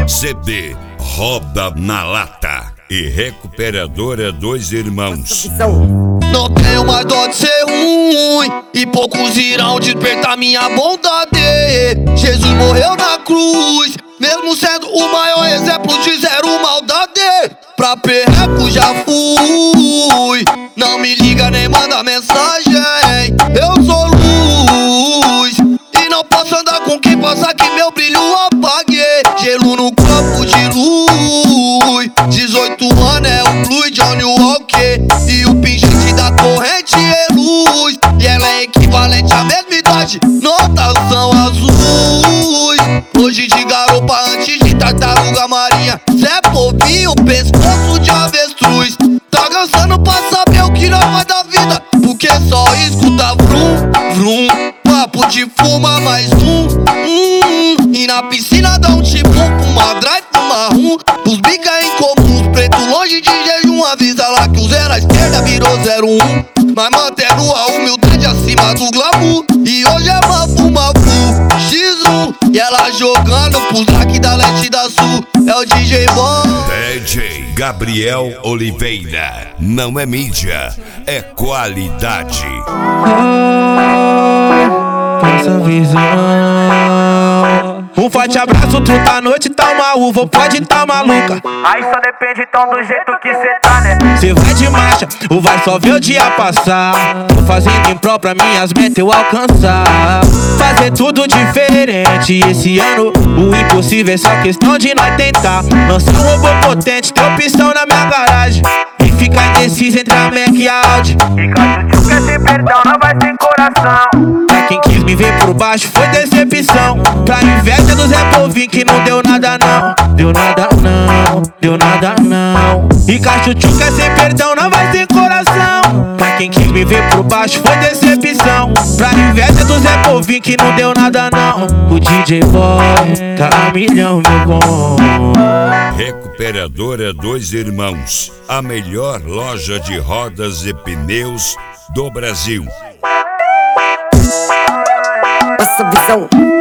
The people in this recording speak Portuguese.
CD Roda na Lata e Recuperadora Dois Irmãos. Não tenho mais dó de ser ruim e poucos irão despertar minha bondade. Jesus morreu na cruz, mesmo sendo o maior exemplo de zero maldade. Pra perreco já fui, não me liga nem manda mensagem. Eu sou luz e não posso andar com quem passa que meu brilho apague. Gelo no copo de luz, 18 anos é o Blue Johnny Walker e o pingente da corrente é luz. E ela é equivalente à mesma idade, notas são azuis. Hoje de garupa antes de tartaruga marinha, Zé Povinho, pescoço de avestruz. Tá cansando pra saber o que não vai da vida, porque só escuta vrum, vrum. Papo de fuma mais e na piscina dá um tipo, uma drive, uma rum. Os bica incomuns, preto longe de jejum. Avisa lá que o 0 à esquerda virou 01. Mas mantendo a humildade acima do glamour. E hoje é mafu, X1. E ela jogando pros laques da leste e da sul. É o DJ Bom. DJ Gabriel Oliveira. Não é mídia, é qualidade. Essa visão. Um forte abraço, tu tá noite, tá uma uva, pode tá maluca. Aí só depende então do jeito que cê tá, né? Cê vai de marcha, ou vai só ver o dia passar. Tô fazendo em prol pra minhas metas eu alcançar. Fazer tudo diferente esse ano. O impossível é só questão de nós tentar. Lançar um robô potente, ter opção na minha garagem. E ficar indeciso entre a Mac e a Audi. E quando tu quer ter perdão, não vai sem coração. Pra quem quis me ver por baixo foi decepção. Pra inveja do Zé Povinho que não deu nada não. Deu nada não, deu nada não. E Cachuchu quer sem perdão, não vai sem coração. Pra quem quis me ver por baixo foi decepção. Pra inveja do Zé Povinho que não deu nada não. O DJ Boy tá a milhão, meu bom. Recuperadora Dois Irmãos, a melhor loja de rodas e pneus do Brasil. Essa visão.